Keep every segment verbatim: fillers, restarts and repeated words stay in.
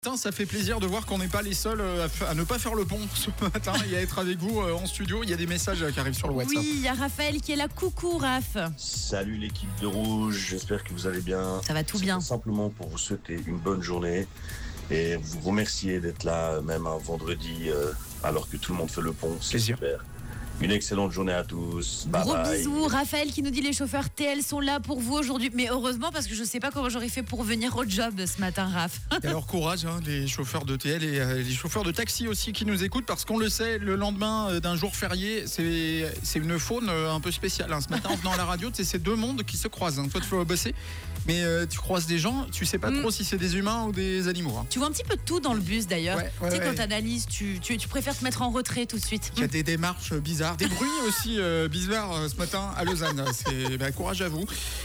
Putain, ça fait plaisir de voir qu'on n'est pas les seuls à, f- à ne pas faire le pont ce matin et à être avec vous euh, en studio. Il y a des messages qui arrivent sur le WhatsApp. Oui, il y a Raphaël qui est là. Coucou Raph. Salut l'équipe de Rouge, j'espère que vous allez bien. Ça va tout C'était bien. Simplement pour vous souhaiter une bonne journée et vous remercier d'être là même un vendredi euh, alors que tout le monde fait le pont. C'est Plaisir. super. Une excellente journée à tous. Bye Gros bye. bisous. Raphaël qui nous dit les chauffeurs T L sont là pour vous aujourd'hui. Mais heureusement parce que je sais pas comment j'aurais fait pour venir au job ce matin, Raph. Et alors courage, hein, les chauffeurs de T L et euh, les chauffeurs de taxi aussi qui nous écoutent, parce qu'on le sait, le lendemain euh, d'un jour férié, c'est, c'est une faune euh, un peu spéciale. Hein. Ce matin en venant à la radio, c'est ces deux mondes qui se croisent. Hein. Toi tu vas bosser, mais euh, tu croises des gens, tu sais pas Mm. trop si c'est des humains ou des animaux. Hein. Tu vois un petit peu de tout dans le bus d'ailleurs. Ouais, ouais, tu sais, ouais. quand t'analyses, tu, tu, tu préfères te mettre en retrait tout de suite. Il y a des démarches bizarres, des bruits aussi euh, bizarres euh, ce matin à Lausanne. C'est bah, courage à vous.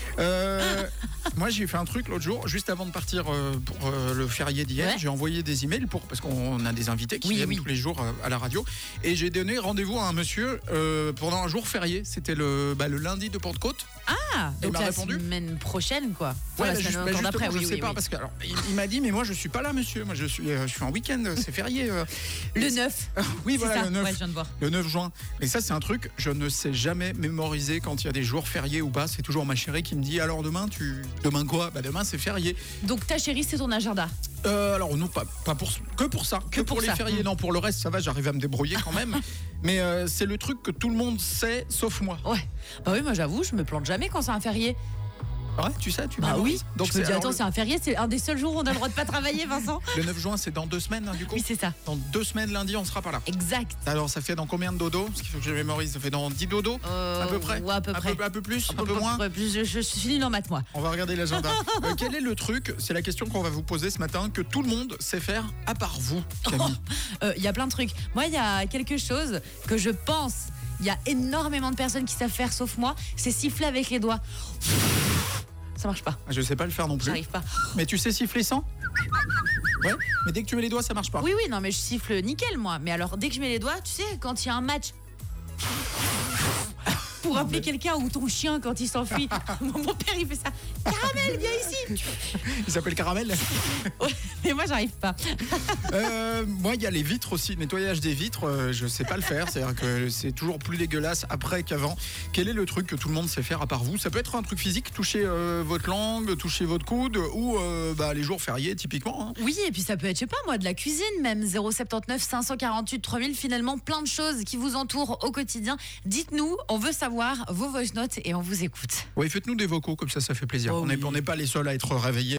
Euh, moi, j'ai fait un truc l'autre jour, juste avant de partir euh, pour euh, le férié d'hier. Ouais. J'ai envoyé des emails pour parce qu'on a des invités qui Oui, viennent oui. tous les jours euh, à la radio, et j'ai donné rendez-vous à un monsieur euh, pendant un jour férié. C'était le bah, le lundi de Pentecôte. Ah, Il donc m'a la répondu. semaine prochaine quoi. Ouais, Enfin, la bah, semaine juste- bah, encore justement, d'après, je oui, sais oui, pas oui. parce que alors, il, il m'a dit mais moi je suis pas là monsieur, moi je suis euh, je suis en week-end, c'est férié. euh. Le neuf. Oui C'est voilà ça. le neuf. Ouais, je viens de voir. Le neuf juin. Mais ça, c'est un truc, je ne sais jamais mémoriser quand il y a des jours fériés ou pas. C'est toujours ma chérie qui me dit alors demain, tu. Demain quoi? Bah demain, c'est férié. Donc ta chérie, c'est ton agenda. Euh, alors non, pas, pas pour, que pour ça. Que, Que pour, pour les ça. fériés. Mm. Non, pour le reste, ça va, j'arrive à me débrouiller quand même. Mais euh, c'est le truc que tout le monde sait, sauf moi. Ouais. Bah oui, moi j'avoue, je me plante jamais quand c'est un férié. Ouais, tu sais, tu Bah mémorises. oui. Donc je me dis alors, attends, c'est un férié, c'est un des seuls jours où on a le droit de pas travailler, Vincent. le, le neuf juin, c'est dans deux semaines, hein, du coup. Oui, c'est ça. Dans deux semaines, lundi, on sera pas là. Exact. Alors, ça fait dans combien de dodos? Parce qu'il faut que je mémorise. Ça fait dans dix dodos Euh, à peu près. Ouais, à peu un près. peu, un peu plus, un, peu, peu moins. près. Je, je suis nulle en maths, moi. On va regarder l'agenda. Euh, quel est le truc? C'est la question qu'on va vous poser ce matin, que tout le monde sait faire, à part vous, Camille. Il euh, y a plein de trucs. Moi, il y a quelque chose que je pense, il y a énormément de personnes qui savent faire, sauf moi, c'est siffler avec les doigts. Ça marche pas. Je sais pas le faire non plus. J'arrive pas. Mais tu sais siffler sans? Ouais. Mais dès que tu mets les doigts, ça marche pas. Oui, oui, non, mais je siffle nickel, moi. Mais alors, dès que je mets les doigts, tu sais, quand il y a un match. Pour appeler quelqu'un ou ton chien quand il s'enfuit. Mon père, il fait ça. Caramel, viens ici. Il s'appelle Caramel. Ouais, mais moi, j'arrive pas. Euh, moi, il y a les vitres aussi. Nettoyage des vitres, euh, je sais pas le faire. C'est-à-dire que c'est toujours plus dégueulasse après qu'avant. Quel est le truc que tout le monde sait faire à part vous? Ça peut être un truc physique, toucher euh, votre langue, toucher votre coude, ou euh, bah, les jours fériés, typiquement. Hein. Oui, et puis ça peut être, je sais pas moi, de la cuisine même. zéro sept neuf cinq cent quarante-huit trois mille, finalement, plein de choses qui vous entourent au quotidien. Dites-nous, on veut savoir vos voice notes et on vous écoute. Ouais, faites-nous des vocaux, comme ça, ça fait plaisir. Oh on n'est oui. on n'est pas les seuls à être réveillés.